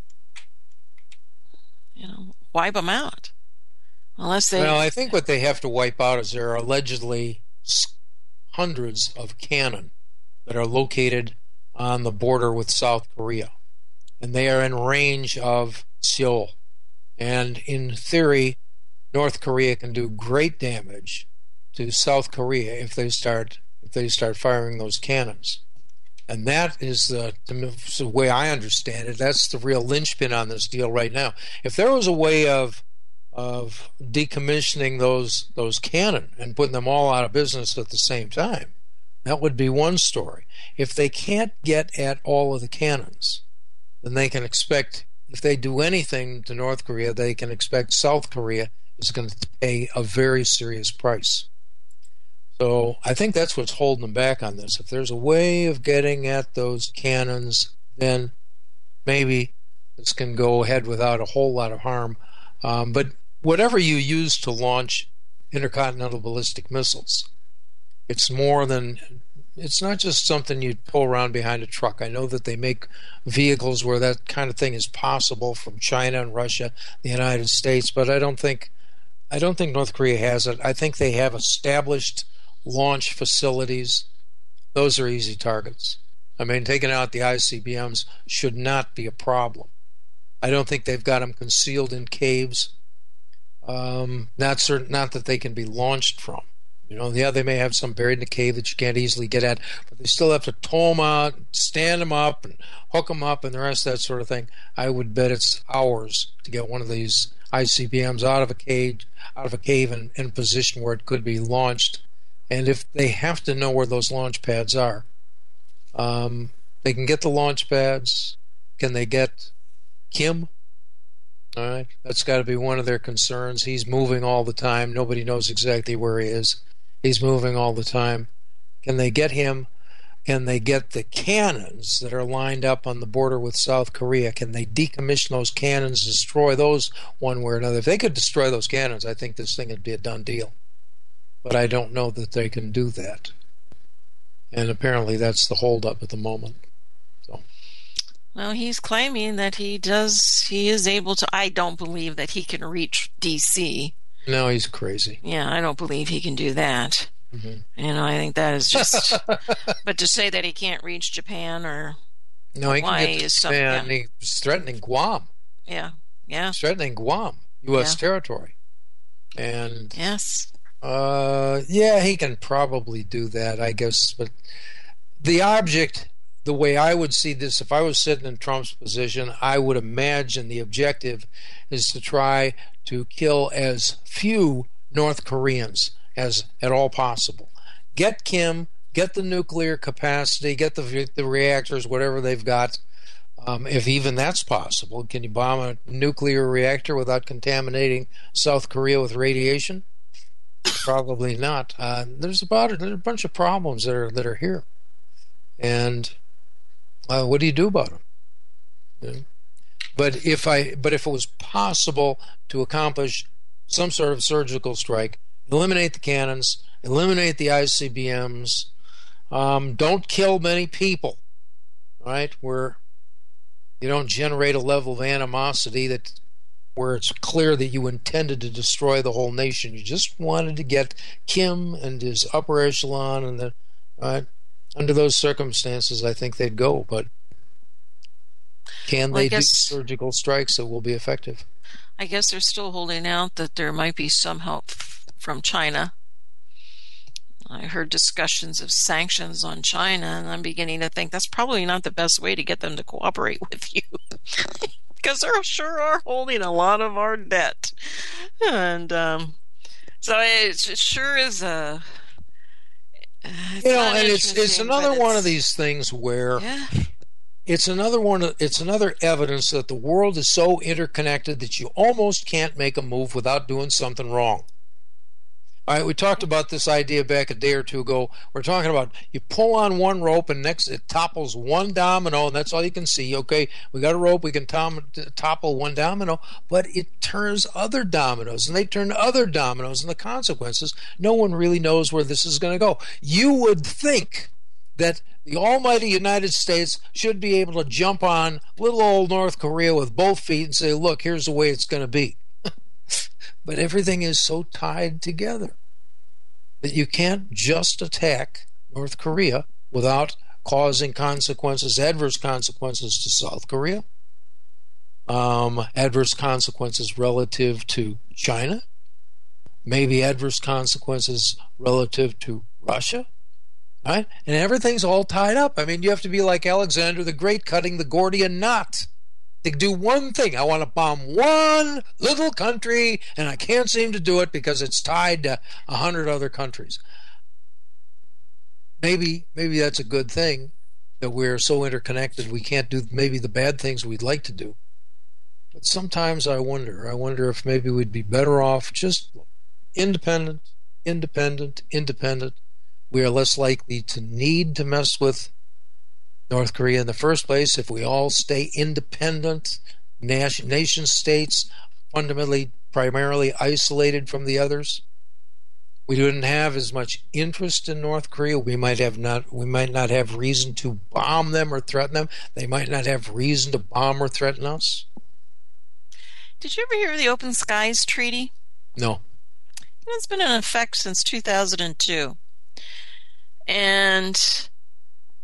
you know, wipe them out. Unless they. Well, I think what they have to wipe out is there are allegedly hundreds of cannon that are located on the border with South Korea, and they are in range of Seoul. And in theory, North Korea can do great damage to South Korea if they start if they start firing those cannons. And that is the, the way I understand it. That's the real linchpin on this deal right now. If there was a way of of decommissioning those those cannon and putting them all out of business at the same time, that would be one story. If they can't get at all of the cannons, then they can expect, if they do anything to North Korea, they can expect South Korea is going to pay a very serious price. So I think that's what's holding them back on this. If there's a way of getting at those cannons, then maybe this can go ahead without a whole lot of harm. Um, but whatever you use to launch intercontinental ballistic missiles, it's more than, it's not just something you pull around behind a truck. I know that they make vehicles where that kind of thing is possible from China and Russia, the United States, but I don't think I don't think North Korea has it. I think they have established launch facilities. Those are easy targets. I mean, taking out the I C B Ms should not be a problem. I don't think they've got them concealed in caves. Um, not certain, not that they can be launched from. You know, yeah, they may have some buried in a cave that you can't easily get at, but they still have to tow them out, stand them up, and hook them up, and the rest of that sort of thing. I would bet it's hours to get one of these I C B Ms out of a cage, out of a cave, and in a position where it could be launched. And if they have to know where those launch pads are, um, they can get the launch pads. Can they get Kim? All right, that's got to be one of their concerns. He's moving all the time. Nobody knows exactly where he is. He's moving all the time. Can they get him? Can they get the cannons that are lined up on the border with South Korea? Can they decommission those cannons, destroy those one way or another? If they could destroy those cannons, I think this thing would be a done deal. But I don't know that they can do that. And apparently that's the holdup at the moment. So. Well, he's claiming that he does, he is able to, I don't believe that he can reach D C. No, he's crazy. Yeah, I don't believe he can do that. Mm-hmm. You know, I think that is just, but to say that he can't reach Japan or no, he Hawaii can get is to something. Japan. Yeah. He's threatening Guam. Yeah, yeah. He's threatening Guam, U S Yeah. territory. And Yes. Uh, yeah, he can probably do that, I guess. But the object, the way I would see this, if I was sitting in Trump's position, I would imagine the objective is to try to kill as few North Koreans as at all possible. Get Kim, get the nuclear capacity, get the the reactors, whatever they've got. Um, if even that's possible, can you bomb a nuclear reactor without contaminating South Korea with radiation? Probably not. Uh, there's about there's a bunch of problems that are that are here, and uh, what do you do about them? You know? But if I but if it was possible to accomplish some sort of surgical strike, eliminate the cannons, eliminate the I C B Ms, um, don't kill many people, right? Where you don't generate a level of animosity that. Where it's clear that you intended to destroy the whole nation. You just wanted to get Kim and his upper echelon, and the uh, under those circumstances, I think they'd go. But can Well, I they guess- do surgical strikes that will be effective? I guess they're still holding out that there might be some help f- from China. I heard discussions of sanctions on China, and I'm beginning to think that's probably not the best way to get them to cooperate with you. Because they sure are holding a lot of our debt. And um, so it, it sure is a... It's You know, not and it's it's interesting, another but one it's- of these things where Yeah. it's another one. of- It's another evidence that the world is so interconnected that you almost can't make a move without doing something wrong. All right, we talked about this idea back a day or two ago. We're talking about you pull on one rope and next it topples one domino, and that's all you can see. Okay, we got a rope, we can tom- topple one domino, but it turns other dominoes, and they turn other dominoes, and the consequences, no one really knows where this is going to go. You would think that the almighty United States should be able to jump on little old North Korea with both feet and say, look, here's the way it's going to be. But everything is so tied together that you can't just attack North Korea without causing consequences, adverse consequences to South Korea, um, adverse consequences relative to China, maybe adverse consequences relative to Russia, right? And everything's all tied up. I mean, you have to be like Alexander the Great cutting the Gordian knot. To do one thing. I want to bomb one little country, and I can't seem to do it because it's tied to a hundred other countries. Maybe, maybe that's a good thing that we're so interconnected we can't do maybe the bad things we'd like to do. But sometimes I wonder. I wonder if maybe we'd be better off just independent, independent, independent. We are less likely to need to mess with North Korea in the first place if we all stay independent nation, nation states, fundamentally, primarily isolated from the others. We wouldn't have as much interest in North Korea. We might have not. We might not have reason to bomb them or threaten them. They might not have reason to bomb or threaten us. Did you ever hear of the Open Skies Treaty? No. It's been in effect since two thousand two. And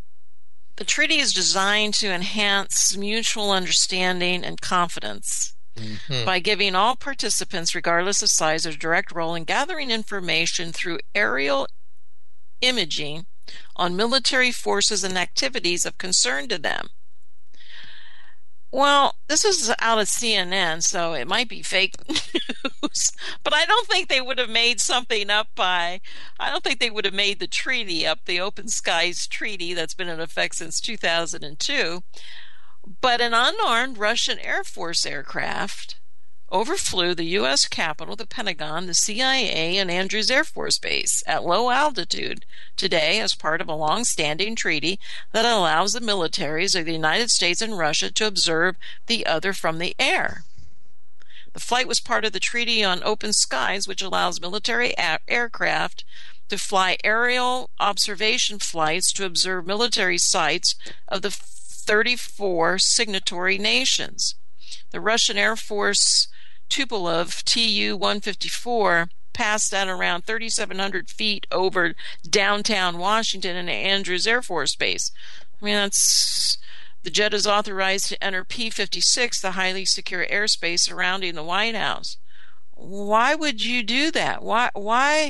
the treaty is designed to enhance mutual understanding and confidence Mm-hmm. by giving all participants, regardless of size, a direct role in gathering information through aerial imaging on military forces and activities of concern to them. Well, this is out of C N N, so it might be fake news, but I don't think they would have made something up by, I don't think they would have made the treaty up, the Open Skies Treaty that's been in effect since two thousand two, but an unarmed Russian Air Force aircraft overflew the U S Capitol, the Pentagon, the C I A, and Andrews Air Force Base at low altitude today as part of a long-standing treaty that allows the militaries of the United States and Russia to observe the other from the air. The flight was part of the Treaty on Open Skies, which allows military a- aircraft to fly aerial observation flights to observe military sites of the thirty-four signatory nations. The Russian Air Force Tupolev T U one fifty-four passed at around thirty-seven hundred feet over downtown Washington in Andrews Air Force Base. I mean, that's, the jet is authorized to enter P fifty-six, the highly secure airspace surrounding the White House. Why would you do that? Why? Why?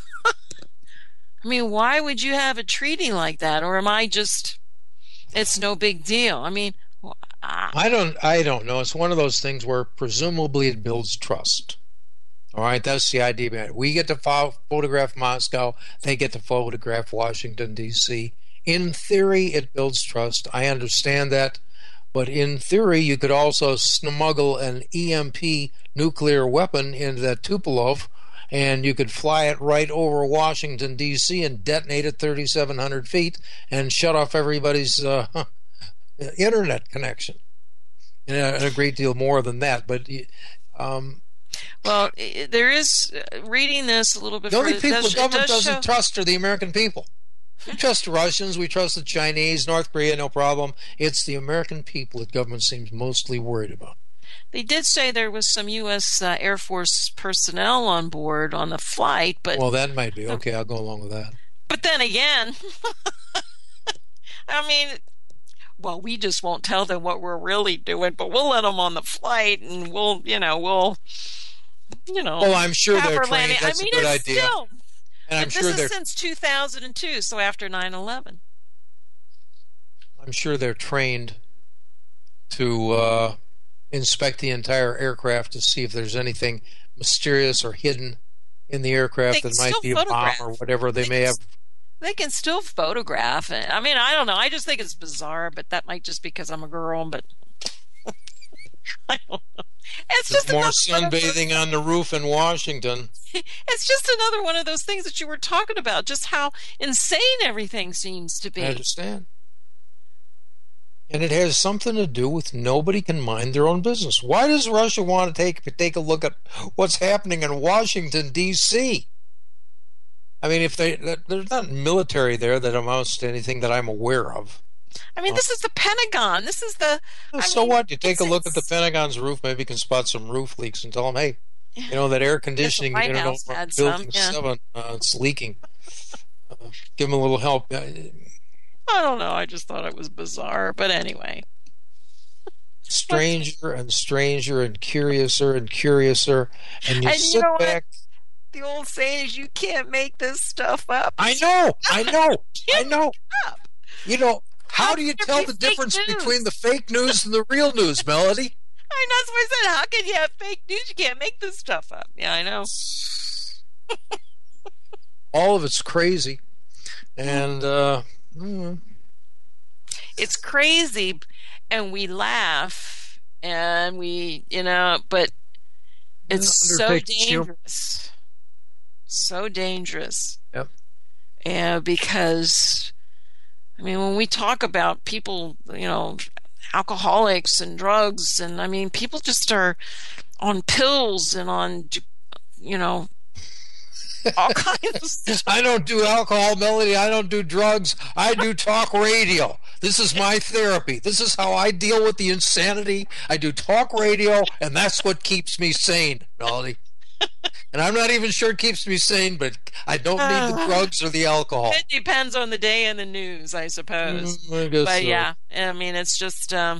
I mean, why would you have a treaty like that? Or am I just, it's no big deal? I mean, I don't I don't know. It's one of those things where presumably it builds trust. All right, that's the idea behind it. We get to pho- photograph Moscow. They get to photograph Washington, D C In theory, it builds trust. I understand that. But in theory, you could also smuggle an E M P nuclear weapon into that Tupolev, and you could fly it right over Washington, D C and detonate it thirty-seven hundred feet and shut off everybody's uh, internet connection. And a great deal more than that. But um, well, there is, reading this a little bit the only further, people does, the government does doesn't show, trust are the American people. We trust the Russians, we trust the Chinese, North Korea, no problem. It's the American people that government seems mostly worried about. They did say there was some U S Uh, Air Force personnel on board on the flight, but Well, that might be. Okay, I'll go along with that. But then again, I mean, well, we just won't tell them what we're really doing, but we'll let them on the flight, and we'll, you know, we'll, you know. Well, I'm sure have they're our trained. landing. That's I mean, a good it's idea. Still, and I'm but sure this they're. is since two thousand two, so after nine eleven. I'm sure they're trained to uh, inspect the entire aircraft to see if there's anything mysterious or hidden in the aircraft They that can might still be a photograph. bomb or whatever they, They may can have. They can still photograph it. I mean, I don't know. I just think it's bizarre, but that might just because I'm a girl, but I don't know. It's There's just more another one of those- sunbathing on the roof in Washington. It's just another one of those things that you were talking about, just how insane everything seems to be. I understand. And it has something to do with nobody can mind their own business. Why does Russia want to take take a look at what's happening in Washington, D C? I mean, if they there's not military there that amounts to anything that I'm aware of. I mean, this is the Pentagon. This is the. I So mean, what? You take a it's- look at the it's- Pentagon's roof, maybe you can spot some roof leaks and tell them, hey, you know, that air conditioning White unit House over had building some, yeah. seven, uh, it's leaking. Uh, give them a little help. Uh, I don't know. I just thought it was bizarre, but anyway. stranger and stranger and curiouser and curiouser, and you And you sit know what? back. The old saying is, you can't make this stuff up. I know, I know, I know. Up. You know, how do you can there tell be the fake difference news? between the fake news and the real news, Melody? I know, that's what I said. How can you have fake news? You can't make this stuff up. Yeah, I know. All of it's crazy, and uh, mm, It's crazy, and we laugh, and we, you know, but it's so undertakes you. dangerous. So dangerous. Yep. Yeah, because, I mean, when we talk about people, you know, alcoholics and drugs, and I mean, people just are on pills and on, you know, all kinds of stuff. I don't do alcohol, Melody. I don't do drugs. I do talk radio. This is my therapy. This is how I deal with the insanity. I do talk radio, and that's what keeps me sane, Melody. And I'm not even sure it keeps me sane, but I don't need the drugs or the alcohol. It depends on the day and the news, I suppose. Mm, I guess But so. yeah, I mean, it's just, um,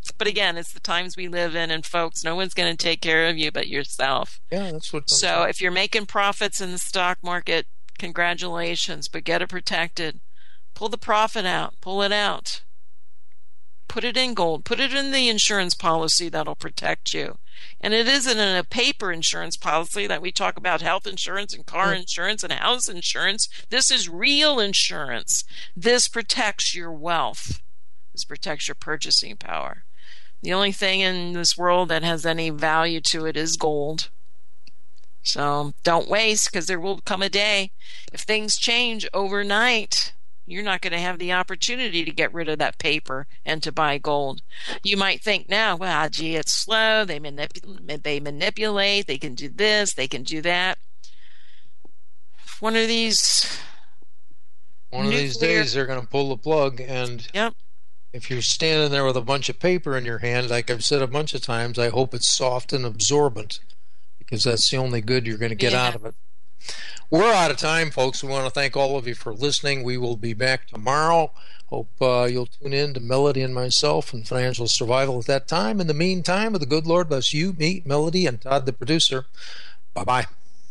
But again, it's the times we live in, and folks, no one's going to take care of you but yourself. Yeah, that's what. So if you're making profits in the stock market, congratulations, but get it protected. Pull the profit out. Pull it out. Put it in gold. Put it in the insurance policy that'll protect you. And it isn't in a paper insurance policy that we talk about health insurance and car insurance and house insurance. This is real insurance. This protects your wealth. This protects your purchasing power. The only thing in this world that has any value to it is gold. So don't waste, because there will come a day if things change overnight, you're not going to have the opportunity to get rid of that paper and to buy gold. You might think now, well, gee, it's slow. They, manip- they manipulate. They can do this. They can do that. One of these... One of these days they're going to pull the plug, and yep. If you're standing there with a bunch of paper in your hand, like I've said a bunch of times, I hope it's soft and absorbent, because that's the only good you're going to get yeah. out of it. We're out of time, folks. We want to thank all of you for listening. We will be back tomorrow. Hope uh, you'll tune in to Melody and myself and Financial Survival at that time. In the meantime, with the good Lord bless you, me, Melody, and Todd, the producer. Bye-bye.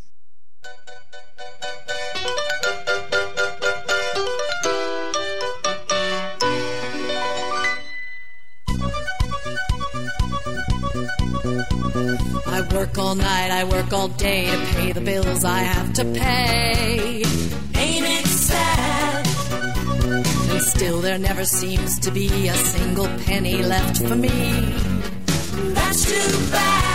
I work all night, I work all day to pay the bills I have to pay. Ain't it sad? And still there never seems to be a single penny left for me. That's too bad.